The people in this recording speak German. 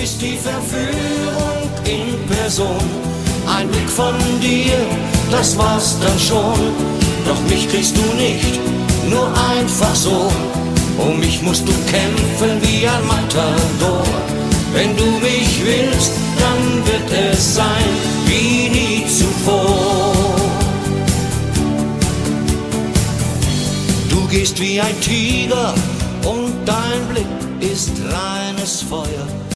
bist die Verführung in Person. Ein Blick von dir, das war's dann schon. Doch mich kriegst du nicht, nur einfach so. Um mich musst du kämpfen wie ein Matador. Wenn du mich willst, dann wird es sein wie nie zuvor. Du gehst wie ein Tiger und dein Blick ist reines Feuer.